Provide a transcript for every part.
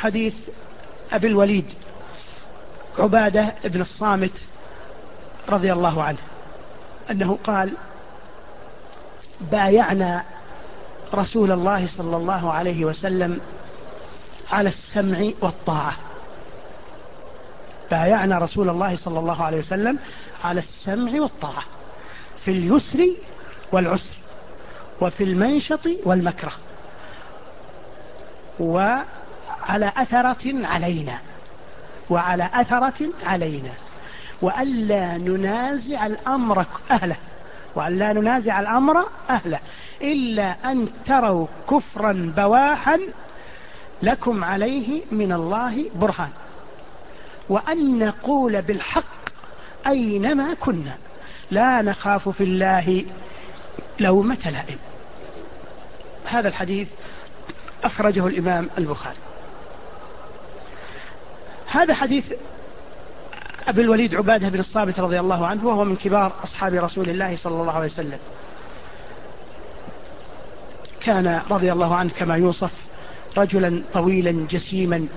حديث أبي الوليد عبادة بن الصامت رضي الله عنه أنه قال: بايعنا رسول الله صلى الله عليه وسلم على السمع والطاعة. بايعنا رسول الله صلى الله عليه وسلم على السمع والطاعة في اليسر والعسر، وفي المنشط والمكره، وعلى أثرة علينا، وعلى أثرة علينا، وألا ننازع الأمر أهله، وألا ننازع الأمر أهله إلا أن تروا كفرا بواحا لكم عليه من الله برهان، وأن نقول بالحق أينما كنا لا نخاف في الله لومة لائم. هذا الحديث أخرجه الإمام البخاري. هذا حديث أبي الوليد عبادة بن الصامت رضي الله عنه، وهو من كبار أصحاب رسول الله صلى الله عليه وسلم. كان رضي الله عنه كما يوصف رجلا طويلا جسيما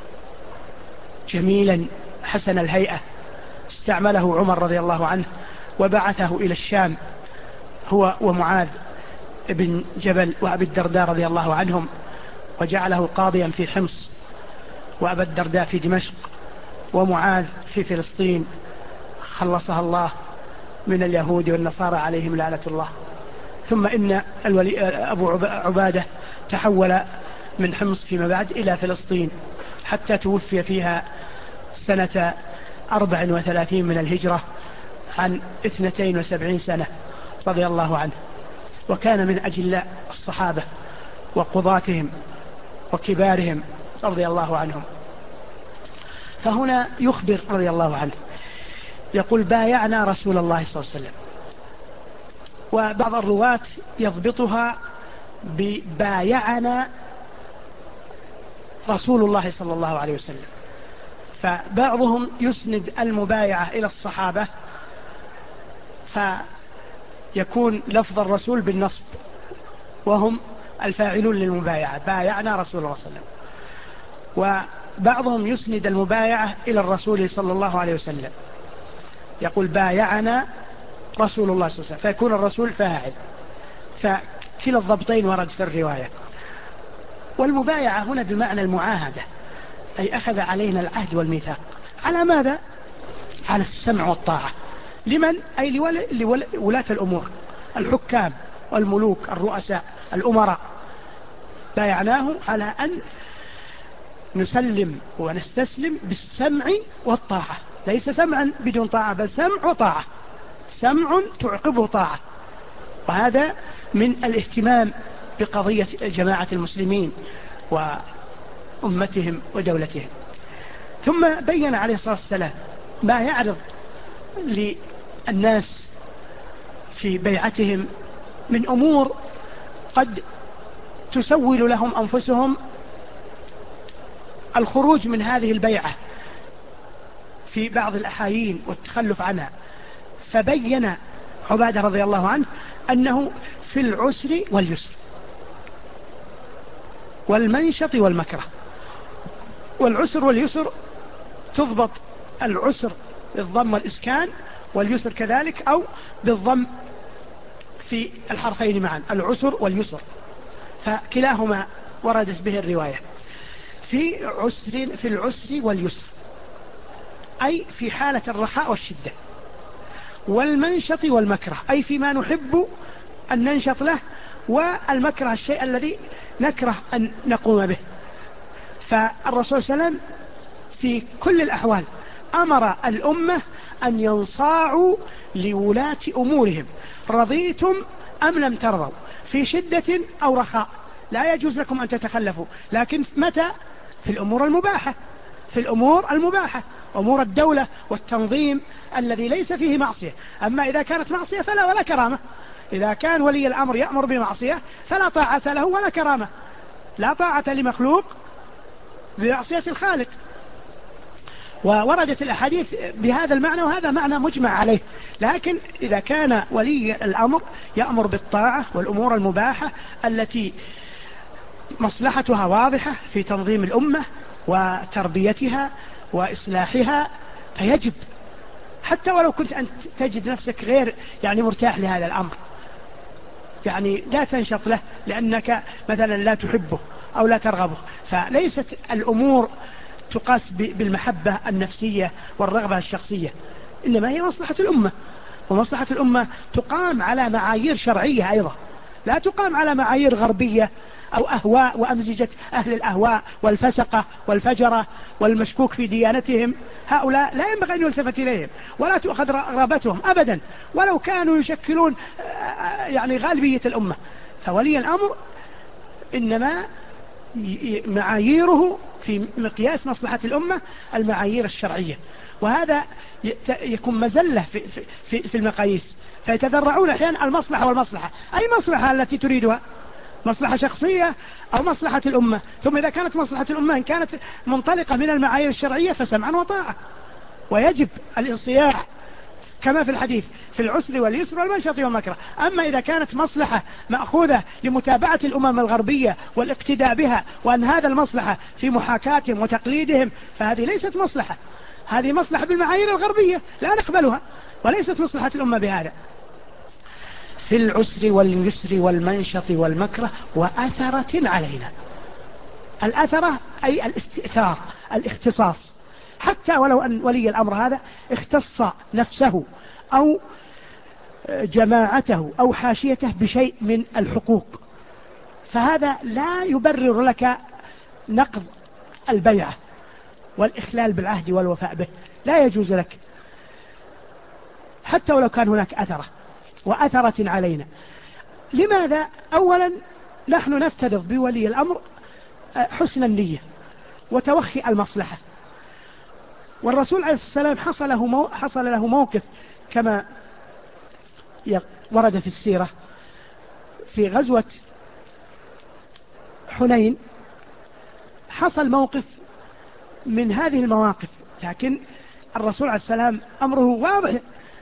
جميلا حسن الهيئة. استعمله عمر رضي الله عنه وبعثه إلى الشام هو ومعاذ بن جبل وأبي الدرداء رضي الله عنهم، وجعله قاضيا في حمص، وأبا الدرداء في دمشق، ومعاذ في فلسطين، خلصها الله من اليهود والنصارى عليهم لعنة الله. ثم إن أبو عبادة تحول من حمص فيما بعد إلى فلسطين حتى توفي فيها سنة 34 من الهجرة عن 72 سنة رضي الله عنه، وكان من أجلاء الصحابة وقضاتهم وكبارهم رضي الله عنهم. فهنا يخبر رضي الله عنه يقول: بايعنا رسول الله صلى الله عليه وسلم. وبعض الرواة يضبطها ببايعنا رسول الله صلى الله عليه وسلم، فبعضهم يسند المبايعة إلى الصحابة فيكون لفظ الرسول بالنصب وهم الفاعلون للمبايعة، بايعنا رسول الله صلى الله عليه وسلم. وبعضهم يسند المبايعة إلى الرسول صلى الله عليه وسلم، يقول بايعنا رسول الله صلى الله عليه وسلم، فيكون الرسول فاعل. فكلا الضبطين ورد في الرواية. والمبايعة هنا بمعنى المعاهدة، أي أخذ علينا العهد والميثاق. على ماذا؟ على السمع والطاعة. لمن؟ أي لولاة الأمور، الحكام والملوك الرؤساء الأمراء. بايعناه على أن نسلم ونستسلم بالسمع والطاعة، ليس سمعا بدون طاعة، بل سمع وطاعة، سمع تعقبه طاعة. وهذا من الاهتمام بقضية جماعة المسلمين وأمتهم ودولتهم. ثم بين عليه الصلاة والسلام ما يعرض للناس في بيعتهم من أمور قد تسول لهم أنفسهم الخروج من هذه البيعة في بعض الأحايين والتخلف عنها. فبين عبادة رضي الله عنه أنه في العسر واليسر والمنشط والمكره. والعسر واليسر تضبط العسر بالضم والإسكان، واليسر كذلك، أو بالضم في الحرفين معا، العسر واليسر، فكلاهما وردت به الرواية. في العسر واليسر أي في حالة الرخاء والشدة. والمنشط والمكره أي فيما نحب أن ننشط له، والمكره الشيء الذي نكره أن نقوم به. فالرسول صلى الله عليه وسلم في كل الأحوال أمر الأمة أن ينصاعوا لولاة أمورهم، رضيتم أم لم ترضوا، في شدة أو رخاء، لا يجوز لكم أن تتخلفوا. لكن متى؟ في الأمور المباحة، في الأمور المباحة، أمور الدولة والتنظيم الذي ليس فيه معصية. أما إذا كانت معصية فلا ولا كرامة. إذا كان ولي الأمر يأمر بمعصية فلا طاعة له ولا كرامة. لا طاعة لمخلوق بمعصية الخالق. ووردت الأحاديث بهذا المعنى، وهذا معنى مجمع عليه. لكن إذا كان ولي الأمر يأمر بالطاعة والأمور المباحة التي مصلحتها واضحة في تنظيم الأمة وتربيتها وإصلاحها، فيجب حتى ولو كنت أن تجد نفسك غير يعني مرتاح لهذا الأمر، يعني لا تنشط له لأنك مثلا لا تحبه أو لا ترغبه. فليست الأمور تقاس بالمحبة النفسية والرغبة الشخصية، إنما هي مصلحة الأمة، ومصلحة الأمة تقام على معايير شرعية أيضا، لا تقام على معايير غربية أو أهواء وأمزجة أهل الأهواء والفسقة والفجرة والمشكوك في ديانتهم. هؤلاء لا ينبغي أن يلتفت إليهم ولا تؤخذ رغبتهم أبدا ولو كانوا يشكلون يعني غالبية الأمة. فولي الأمر إنما معاييره في مقياس مصلحة الأمة المعايير الشرعية، وهذا يكون مزلة في المقاييس، فيتذرعون أحيانا المصلحة والمصلحة، أي مصلحة التي تريدها، مصلحة شخصية أو مصلحة الأمة. ثم إذا كانت مصلحة الأمة إن كانت منطلقة من المعايير الشرعية فسمعا وطاعة، ويجب الانصياع كما في الحديث في العسر واليسر والمنشط والمكره. أما إذا كانت مصلحة مأخوذة لمتابعة الأمم الغربية والاقتداء بها، وأن هذا المصلحة في محاكاتهم وتقليدهم، فهذه ليست مصلحة، هذه مصلحة بالمعايير الغربية لا نقبلها، وليست مصلحة الأمة بهذا. في العسر واليسر والمنشط والمكره وأثرة علينا. الأثرة أي الاستئثار، الاختصاص، حتى ولو أن ولي الأمر هذا اختص نفسه أو جماعته أو حاشيته بشيء من الحقوق، فهذا لا يبرر لك نقض البيعة والإخلال بالعهد والوفاء به، لا يجوز لك حتى ولو كان هناك أثرة. وأثرة علينا، لماذا؟ أولا نحن نفترض بولي الأمر حسن النية وتوخي المصلحة، والرسول عليه الصلاة والسلام حصل له موقف كما ورد في السيرة في غزوة حنين، حصل موقف من هذه المواقف، لكن الرسول عليه السلام أمره واضح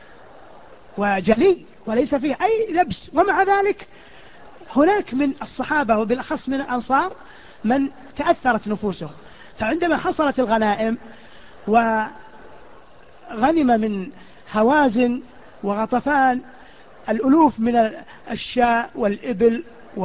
وجلي وليس فيه أي لبس، ومع ذلك هناك من الصحابة وبالأخص من الأنصار من تأثرت نفوسهم، فعندما حصلت الغنائم وغنم من هوازن وغطفان الألوف من الشاء والإبل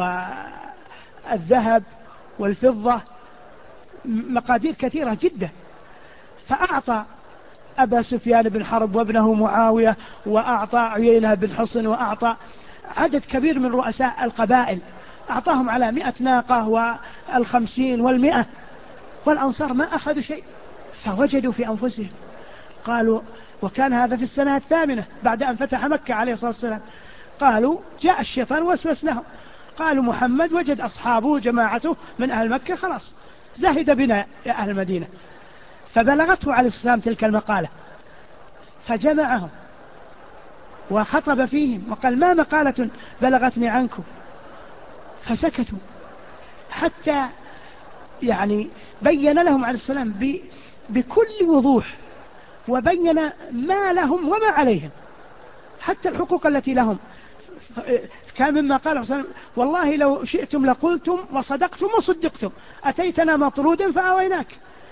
والذهب والفضة، مقادير كثيرة جدا، فأعطى أبا سفيان بن حرب وابنه معاوية، وأعطى عيينة بن حصن، وأعطى عدد كبير من رؤساء القبائل، أعطاهم على 100 ناقة والخمسين والمئة، والأنصار ما أخذوا شيء. فوجدوا في أنفسهم قالوا، وكان هذا في السنة 8 بعد أن فتح مكة عليه الصلاة والسلام، قالوا جاء الشيطان وسوس لهم، قالوا محمد وجد أصحابه وجماعته من أهل مكة خلاص زهد بنا يا أهل المدينة. فبلغته عليه السلام تلك المقالة، فجمعهم وخطب فيهم وقال ما مقالة بلغتني عنكم، فسكتوا حتى يعني بين لهم عليه السلام بكل وضوح، وبين ما لهم وما عليهم، حتى الحقوق التي لهم. كان مما قال حسن والله لو شئتم لقلتم وصدقتم وصدقتم، أتيتنا مطرودا فأويناك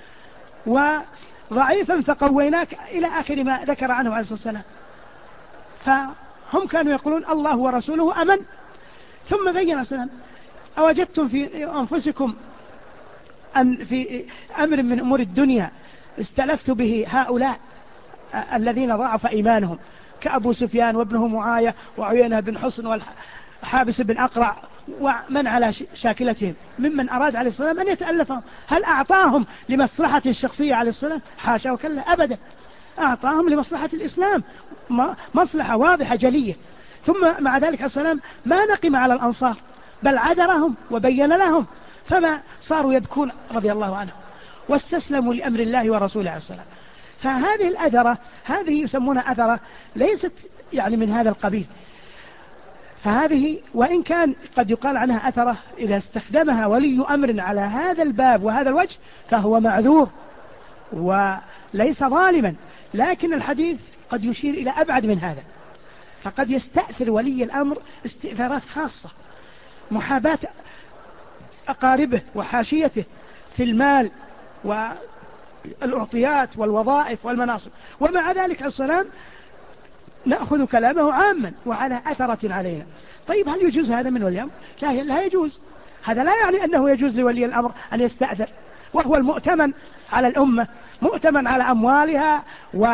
وضعيفا فقويناك، إلى آخر ما ذكر عنه عليه الصلاة والسلام. فهم كانوا يقولون الله ورسوله أمن. ثم بين السلام أوجدتم في أنفسكم أن في أمر من أمور الدنيا استلفت به هؤلاء الذين ضعف إيمانهم كأبو سفيان وابنه معاية وعيينة بن حصن وحابس بن أقرع ومن على شاكلتهم، ممن أراد عليه السلام أن يتألفهم. هل أعطاهم لمصلحة الشخصية عليه السلام؟ حاشا وكلا أبدا، أعطاهم لمصلحة الإسلام، مصلحة واضحة جلية. ثم مع ذلك عليه السلام ما نقم على الأنصار، بل عذرهم وبين لهم، فما صاروا يبكون رضي الله عنهم واستسلموا لأمر الله ورسوله عليه السلام. فهذه الأثرة هذه يسمونها أثرة، ليست يعني من هذا القبيل. فهذه وإن كان قد يقال عنها أثرة إذا استخدمها ولي أمر على هذا الباب وهذا الوجه فهو معذور وليس ظالما، لكن الحديث قد يشير إلى أبعد من هذا، فقد يستأثر ولي الأمر استئثارات خاصة، محاباة أقاربه وحاشيته في المال والأعطيات والوظائف والمناصب، ومع ذلك عليه السلام نأخذ كلامه عاما وعلى أثرة علينا. طيب هل يجوز هذا من ولي الأمر؟ لا يجوز. هذا لا يعني أنه يجوز لولي الأمر أن يستأثر، وهو المؤتمن على الأمة، مؤتمن على أموالها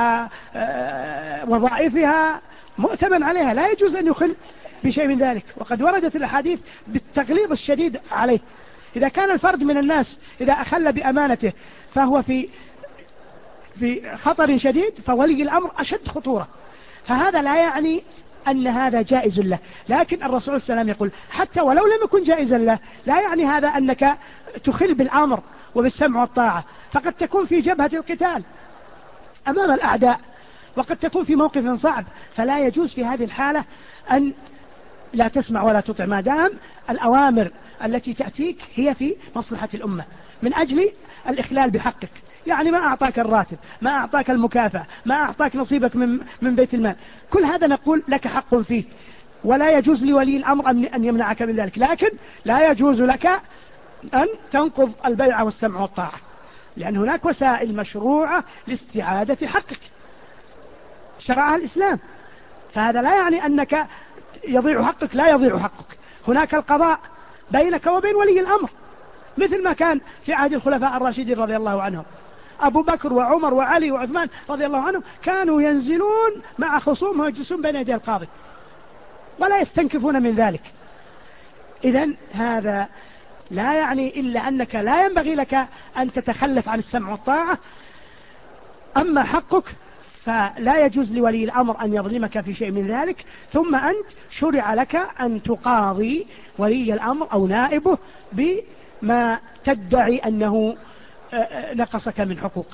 ووظائفها، مؤتمن عليها، لا يجوز أن يخل بشيء من ذلك. وقد وردت الأحاديث بالتغليظ الشديد عليه. إذا كان الفرد من الناس إذا أخل بأمانته فهو في خطر شديد، فولي الأمر أشد خطورة. فهذا لا يعني أن هذا جائز له، لكن الرسول صلى الله عليه وسلم يقول حتى ولو لم يكن جائزا له، لا يعني هذا أنك تخل بالأمر وبالسمع والطاعة. فقد تكون في جبهة القتال أمام الأعداء، وقد تكون في موقف صعب، فلا يجوز في هذه الحالة أن لا تسمع ولا تطع، ما دام الأوامر التي تأتيك هي في مصلحة الأمة من أجل الإخلال بحقك. يعني ما أعطاك الراتب، ما أعطاك المكافأة، ما أعطاك نصيبك من بيت المال، كل هذا نقول لك حق فيه، ولا يجوز لولي الأمر أن يمنعك من ذلك. لكن لا يجوز لك أن تنقض البيعة والسمع والطاعة، لأن هناك وسائل مشروعة لاستعادة حقك شرعها الإسلام. فهذا لا يعني أنك يضيع حقك، لا يضيع حقك. هناك القضاء بينك وبين ولي الأمر، مثل ما كان في عهد الخلفاء الراشدين رضي الله عنهم. أبو بكر وعمر وعلي وعثمان رضي الله عنهم كانوا ينزلون مع خصومهم ويجلسون بين يدي القاضي ولا يستنكفون من ذلك. إذن هذا لا يعني إلا أنك لا ينبغي لك أن تتخلف عن السمع والطاعة. أما حقك فلا يجوز لولي الأمر أن يظلمك في شيء من ذلك. ثم أنت شرع لك أن تقاضي ولي الأمر أو نائبه بما تدعي أنه نقصك من حقوق،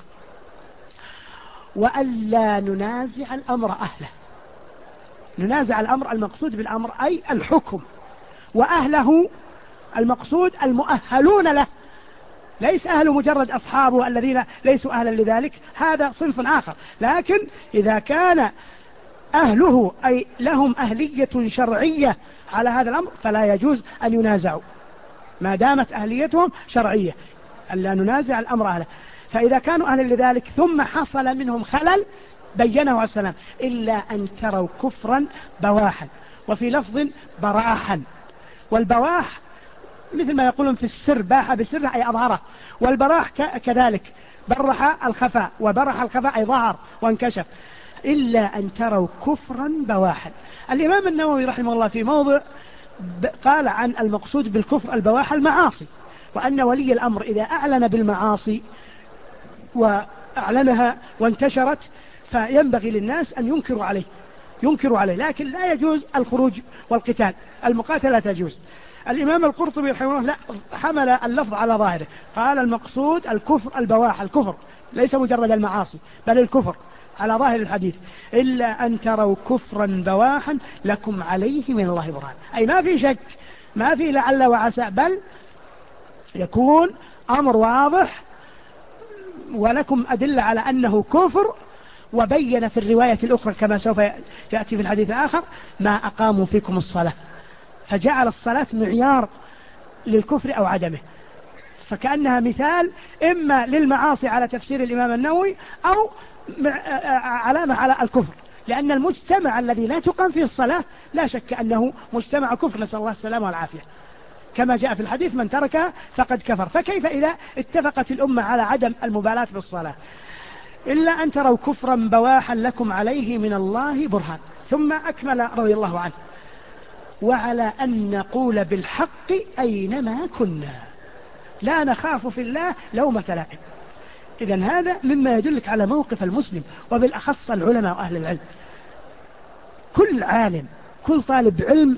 وألا ننازع الأمر أهله. ننازع الأمر، المقصود بالأمر أي الحكم، وأهله المقصود المؤهلون له، ليس أهل مجرد أصحابه الذين ليسوا أهلا لذلك، هذا صنف آخر. لكن إذا كان أهله أي لهم أهلية شرعية على هذا الأمر فلا يجوز أن ينازعوا ما دامت أهليتهم شرعية، ألا ننازع الأمر أهله. فإذا كانوا أهلا لذلك ثم حصل منهم خلل بينه عليه السلام، إلا أن تروا كفرا بواحا، وفي لفظ براحا. والبواح مثل ما يقولون في السر، باح بسره أي أظهره، والبراح كذلك، برح الخفاء، وبرح الخفاء أي ظهر وانكشف. إلا أن تروا كفرا بواحا. الإمام النووي رحمه الله في موضع قال عن المقصود بالكفر البواح المعاصي، وأن ولي الأمر إذا أعلن بالمعاصي وأعلنها وانتشرت فينبغي للناس أن ينكروا عليه، لكن لا يجوز الخروج والقتال، المقاتلة لا تجوز. الإمام القرطبي رحمه الله لا حمل اللفظ على ظاهره، قال المقصود الكفر البواح، الكفر ليس مجرد المعاصي بل الكفر على ظاهر الحديث. إلا أن تروا كفرا بواحا لكم عليه من الله برهان، أي ما في شك، ما في لعل وعسى، بل يكون أمر واضح ولكم أدلة على أنه كفر. وبين في الرواية الأخرى كما سوف يأتي في الحديث الآخر ما أقاموا فيكم الصلاة، فجعل الصلاة معيار للكفر أو عدمه، فكأنها مثال إما للمعاصي على تفسير الإمام النووي أو علامة على الكفر، لأن المجتمع الذي لا تقام فيه الصلاة لا شك أنه مجتمع كفر، نسأل الله السلامة والعافية، كما جاء في الحديث من تركها فقد كفر. فكيف إذا اتفقت الأمة على عدم المبالاة بالصلاة؟ إلا أن تروا كفرا بواحا لكم عليه من الله برهان. ثم أكمل رضي الله عنه: وعلى أن نقول بالحق أينما كنا لا نخاف في الله لومة لائم. إذن هذا مما يدلك على موقف المسلم، وبالأخص العلماء وأهل العلم. كل عالم، كل طالب علم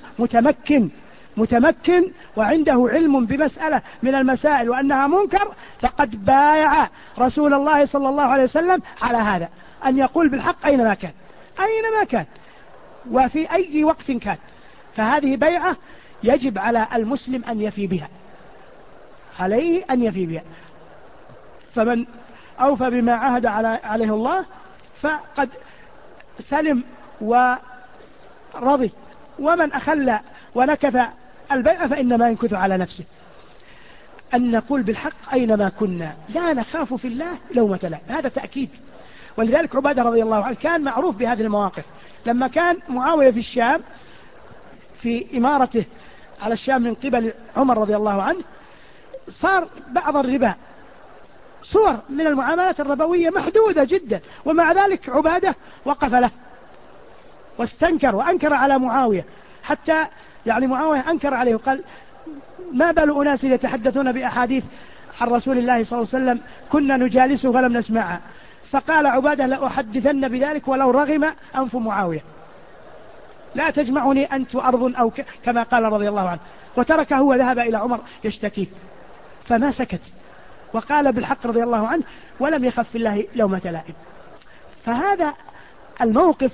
متمكن وعنده علم بمسألة من المسائل وأنها منكر، فقد بايع رسول الله صلى الله عليه وسلم على هذا، أن يقول بالحق أينما كان وفي أي وقت كان. فهذه بيعة يجب على المسلم أن يفي بها، عليه أن يفي بها. فمن أوفى بما عهد عليه الله فقد سلم ورضي، ومن أخل ونكث البيعة فإنما ينكث على نفسه. أن نقول بالحق أينما كنا لا نخاف في الله لومة لائم، هذا تأكيد. ولذلك عبادة رضي الله عنه كان معروف بهذه المواقف. لما كان معاوية في الشام في إمارته على الشام من قبل عمر رضي الله عنه، صار بعض الربا، صور من المعاملات الربوية محدودة جدا، ومع ذلك عبادة وقف له واستنكر وأنكر على معاوية، حتى يعني معاوية أنكر عليه وقال: ما بال أناس يتحدثون بأحاديث عن رسول الله صلى الله عليه وسلم كنا نجالسه فلم نسمعها. فقال عبادة: لأحدثن بذلك ولو رغم أنف معاوية، لا تجمعني أنت وأرض، أو كما قال رضي الله عنه. وتركه وذهب إلى عمر يشتكيه، فما سكت وقال بالحق رضي الله عنه، ولم يخف في الله لومة لائم. فهذا الموقف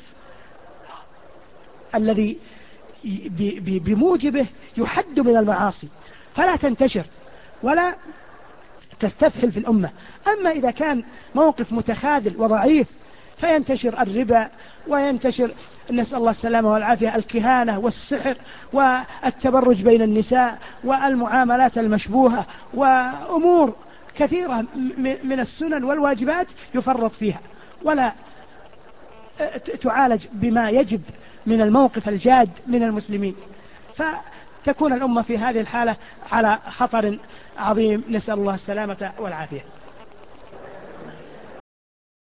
الذي بموجبه يحد من المعاصي فلا تنتشر ولا تستفحل في الأمة. أما إذا كان موقف متخاذل وضعيف فينتشر الربا، وينتشر، نسأل الله السلامة والعافية، الكهانة والسحر والتبرج بين النساء والمعاملات المشبوهة، وأمور كثيرة من السنن والواجبات يفرط فيها ولا تعالج بما يجب من الموقف الجاد من المسلمين، فتكون الأمة في هذه الحالة على خطر عظيم، نسأل الله السلامة والعافية.